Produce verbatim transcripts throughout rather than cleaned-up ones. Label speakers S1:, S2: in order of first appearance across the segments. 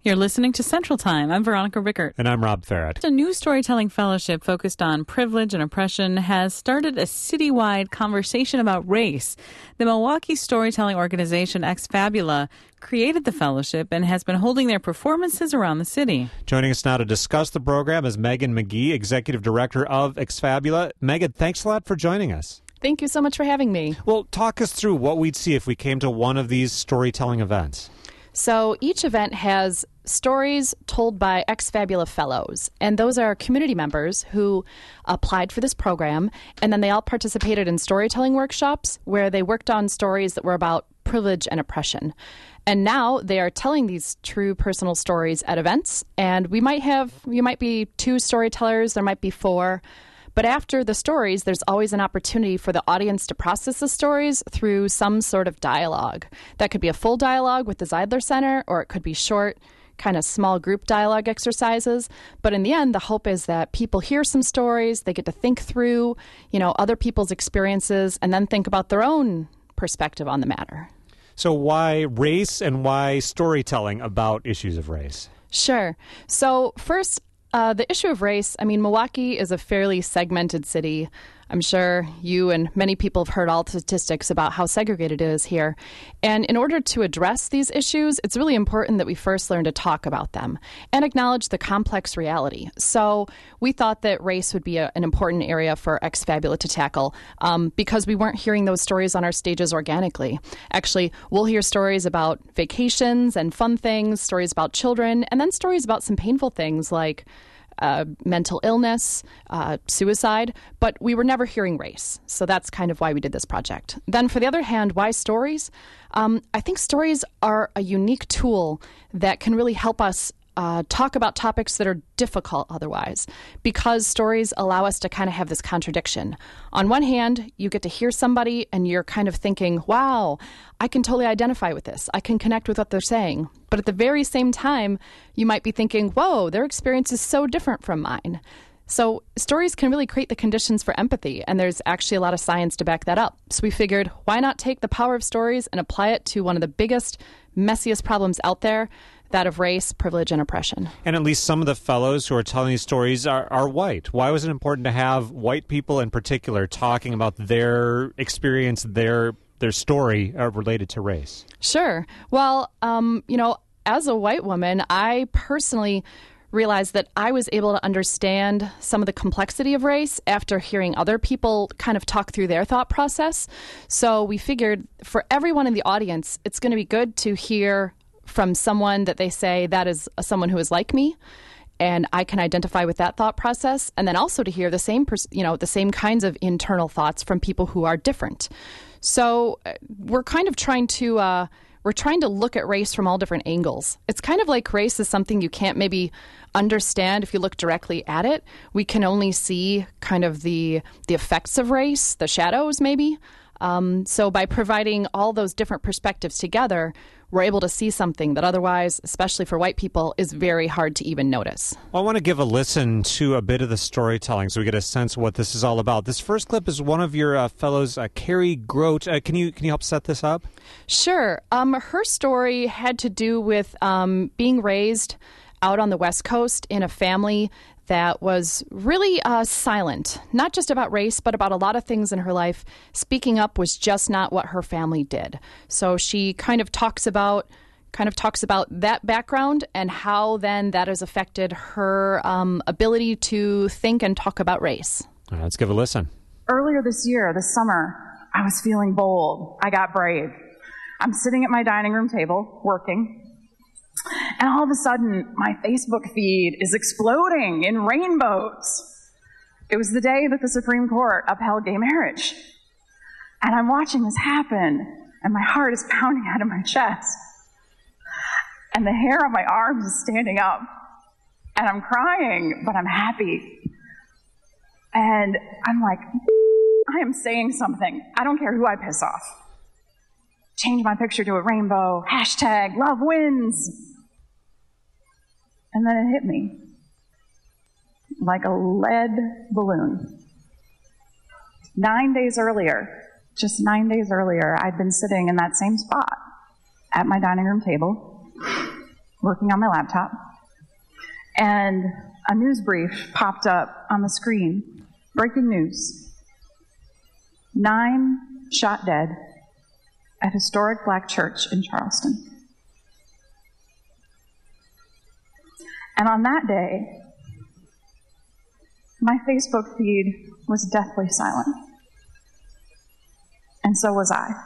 S1: You're listening to Central Time. I'm Veronica Rickert.
S2: And I'm Rob Farrett.
S1: A new storytelling fellowship focused on privilege and oppression has started a citywide conversation about race. The Milwaukee storytelling organization Ex Fabula created the fellowship and has been holding their performances around the city.
S2: Joining us now to discuss the program is Megan McGee, Executive Director of Ex Fabula. Megan, thanks a lot for joining us.
S3: Thank you so much for having me.
S2: Well, talk us through what we'd see if we came to one of these storytelling events.
S3: So each event has stories told by Ex Fabula fellows, and those are community members who applied for this program, and then they all participated in storytelling workshops where they worked on stories that were about privilege and oppression. And now they are telling these true personal stories at events, and we might have, you might be two storytellers, there might be four. But after the stories, there's always an opportunity for the audience to process the stories through some sort of dialogue. That could be a full dialogue with the Zeidler Center, or it could be short, kind of small group dialogue exercises. But in the end, the hope is that people hear some stories, they get to think through, you know, other people's experiences, and then think about their own perspective on the matter.
S2: So why race and why storytelling about issues of race?
S3: Sure. So first, Uh, the issue of race, I mean, Milwaukee is a fairly segmented city. I'm sure you and many people have heard all the statistics about how segregated it is here. And in order to address these issues, it's really important that we first learn to talk about them and acknowledge the complex reality. So we thought that race would be a, an important area for Ex Fabula to tackle um, because we weren't hearing those stories on our stages organically. Actually, we'll hear stories about vacations and fun things, stories about children, and then stories about some painful things like Uh, mental illness, uh, suicide, but we were never hearing race. So that's kind of why we did this project. Then for the other hand, why stories? Um, I think stories are a unique tool that can really help us Uh, talk about topics that are difficult otherwise, because stories allow us to kind of have this contradiction. On one hand, you get to hear somebody and you're kind of thinking, wow, I can totally identify with this. I can connect with what they're saying. But at the very same time, you might be thinking, whoa, their experience is so different from mine. So stories can really create the conditions for empathy, and there's actually a lot of science to back that up. So we figured, why not take the power of stories and apply it to one of the biggest, messiest problems out there, that of race, privilege, and oppression.
S2: And at least some of the fellows who are telling these stories are, are white. Why was it important to have white people in particular talking about their experience, their their story uh, related to race?
S3: Sure. Well, um, you know, as a white woman, I personally realized that I was able to understand some of the complexity of race after hearing other people kind of talk through their thought process. So we figured for everyone in the audience, it's going to be good to hear from someone that they say that is someone who is like me, and I can identify with that thought process, and then also to hear the same, pers- you know, the same kinds of internal thoughts from people who are different. So uh, we're kind of trying to uh, we're trying to look at race from all different angles. It's kind of like race is something you can't maybe understand if you look directly at it. We can only see kind of the the effects of race, the shadows maybe. Um, so by providing all those different perspectives together, we're able to see something that otherwise, especially for white people, is very hard to even notice.
S2: Well, I want to give a listen to a bit of the storytelling so we get a sense of what this is all about. This first clip is one of your uh, fellows, uh, Carrie Grote. Uh, can you can you help set this up?
S3: Sure. Um, her story had to do with um, being raised out on the West Coast in a family that was really uh, silent, not just about race, but about a lot of things in her life. Speaking up was just not what her family did. So she kind of talks about kind of talks about that background and how then that has affected her um, ability to think and talk about race.
S2: All right, let's give a listen.
S4: Earlier this year, this summer, I was feeling bold. I got brave. I'm sitting at my dining room table, working. And all of a sudden, my Facebook feed is exploding in rainbows. It was the day that the Supreme Court upheld gay marriage. And I'm watching this happen, and my heart is pounding out of my chest. And the hair on my arms is standing up. And I'm crying, but I'm happy. And I'm like, I am saying something. I don't care who I piss off. Change my picture to a rainbow. Hashtag love wins. And then it hit me like a lead balloon. Nine days earlier, just nine days earlier, I'd been sitting in that same spot at my dining room table, working on my laptop, and a news brief popped up on the screen. Breaking news. Nine shot dead at historic black church in Charleston. And on that day, my Facebook feed was deathly silent. And so was I.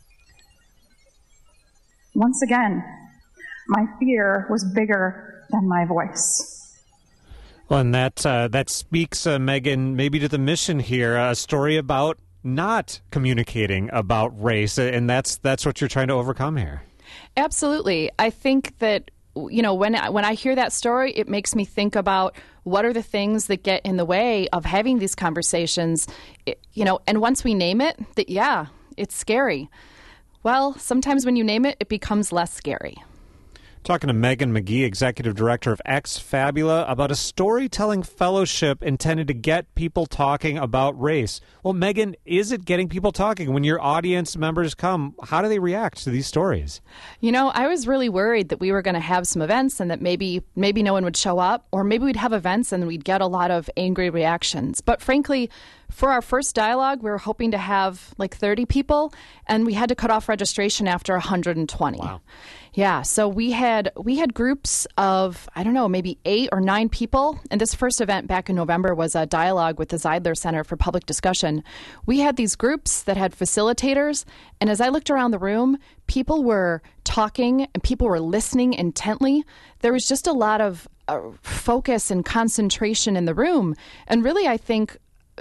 S4: Once again, my fear was bigger than my voice.
S2: Well, and that uh, that speaks, uh, Megan, maybe to the mission here, a story about not communicating about race, and that's that's what you're trying to overcome here.
S3: Absolutely. I think that, you know, when I, when I hear that story, it makes me think about what are the things that get in the way of having these conversations, it, you know, and once we name it, that, yeah, it's scary. Well, sometimes when you name it, it becomes less scary.
S2: Talking to Megan McGee, Executive Director of Ex Fabula, about a storytelling fellowship intended to get people talking about race. Well, Megan, is it getting people talking? When your audience members come, how do they react to these stories?
S3: You know, I was really worried that we were going to have some events and that maybe maybe no one would show up, or maybe we'd have events and we'd get a lot of angry reactions. But frankly, for our first dialogue, we were hoping to have like thirty people, and we had to cut off registration after one hundred twenty.
S2: Wow.
S3: Yeah, so we had we had groups of, I don't know, maybe eight or nine people. And this first event back in November was a dialogue with the Zeidler Center for Public Discussion. We had these groups that had facilitators, and as I looked around the room, people were talking and people were listening intently. There was just a lot of uh, focus and concentration in the room. And really, I think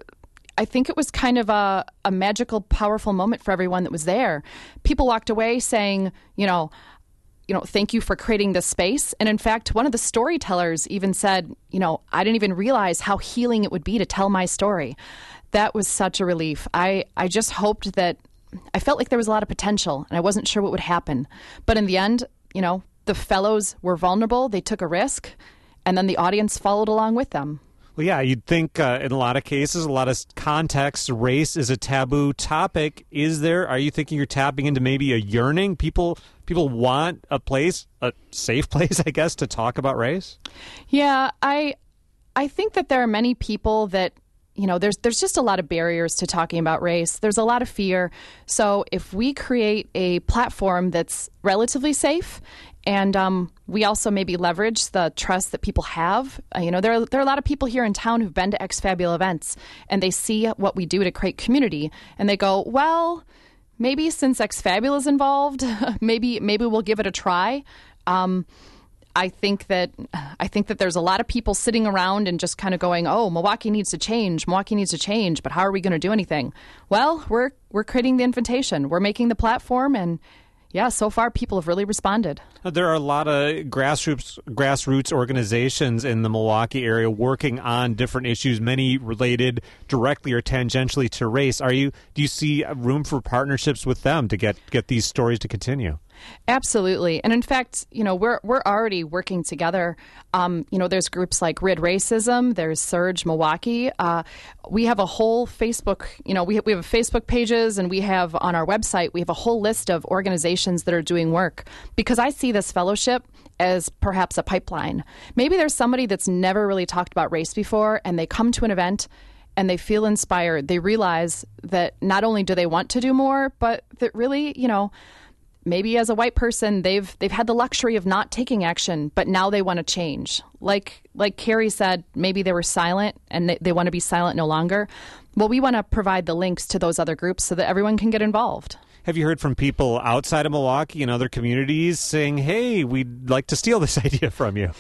S3: I think it was kind of a, a magical, powerful moment for everyone that was there. People walked away saying, you know, you know, thank you for creating this space. And in fact, one of the storytellers even said, you know, I didn't even realize how healing it would be to tell my story. That was such a relief. I, I just hoped that, I felt like there was a lot of potential and I wasn't sure what would happen. But in the end, you know, the fellows were vulnerable, they took a risk, and then the audience followed along with them.
S2: Well, yeah, you'd think uh, in a lot of cases, a lot of contexts, race is a taboo topic. Is there? Are you thinking you're tapping into maybe a yearning? People people want a place, a safe place, I guess, to talk about race? Yeah,
S3: I I think that there are many people that, you know, there's there's just a lot of barriers to talking about race. There's a lot of fear. So if we create a platform that's relatively safe, and um, we also maybe leverage the trust that people have. Uh, you know, there are, there are a lot of people here in town who've been to Ex Fabula events, and they see what we do to create community, and they go, well, maybe since Ex Fabula is involved, maybe maybe we'll give it a try. Um, I think that I think that there's a lot of people sitting around and just kind of going, oh, Milwaukee needs to change. Milwaukee needs to change. But how are we going to do anything? Well, we're we're creating the invitation. We're making the platform, and yeah, so far people have really responded.
S2: There are a lot of grassroots grassroots organizations in the Milwaukee area working on different issues, many related directly or tangentially to race. Are you do you see room for partnerships with them to get, get these stories to continue?
S3: Absolutely. And in fact, you know, we're we're already working together. Um, you know, there's groups like Rid Racism, there's Surge Milwaukee. Uh, we have a whole Facebook, you know, we have, we have Facebook pages, and we have on our website, we have a whole list of organizations that are doing work, because I see this fellowship as perhaps a pipeline. Maybe there's somebody that's never really talked about race before, and they come to an event and they feel inspired. They realize that not only do they want to do more, but that really, you know, maybe as a white person, they've they've had the luxury of not taking action, but now they want to change. Like like Carrie said, maybe they were silent and they, they want to be silent no longer. Well, we want to provide the links to those other groups so that everyone can get involved.
S2: Have you heard from people outside of Milwaukee and other communities saying, hey, we'd like to steal this idea from you?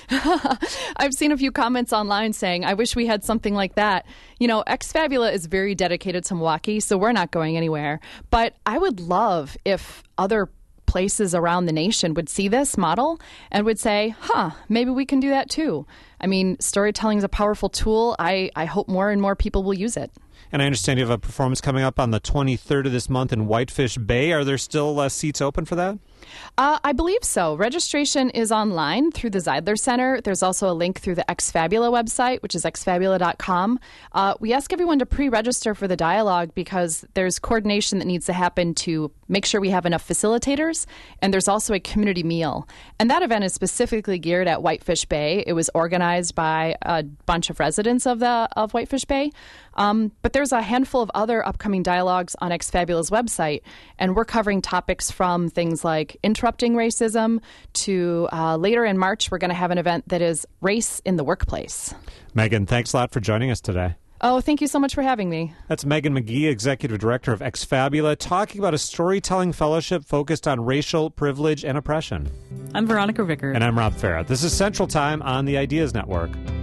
S3: I've seen a few comments online saying, I wish we had something like that. You know, Ex Fabula is very dedicated to Milwaukee, so we're not going anywhere. But I would love if other places around the nation would see this model and would say, huh, maybe we can do that too. I mean, storytelling is a powerful tool. I, I hope more and more people will use it.
S2: And I understand you have a performance coming up on the twenty-third of this month in Whitefish Bay. Are there still uh, seats open for that?
S3: Uh, I believe so. Registration is online through the Zeidler Center. There's also a link through the Exfabula website, which is x fabula dot com. Uh, we ask everyone to pre-register for the dialogue because there's coordination that needs to happen to make sure we have enough facilitators, and there's also a community meal. And that event is specifically geared at Whitefish Bay. It was organized by a bunch of residents of the of Whitefish Bay. Um, but there's a handful of other upcoming dialogues on Exfabula's website, and we're covering topics from things like interrupting racism to uh, later in March, we're going to have an event that is race in the workplace.
S2: Megan, thanks a lot for joining us today.
S3: Oh, thank you so much for having me.
S2: That's Megan McGee, Executive Director of Exfabula, talking about a storytelling fellowship focused on racial privilege and oppression.
S1: I'm Veronica Rickert.
S2: And I'm Rob Farah. This is Central Time on the Ideas Network.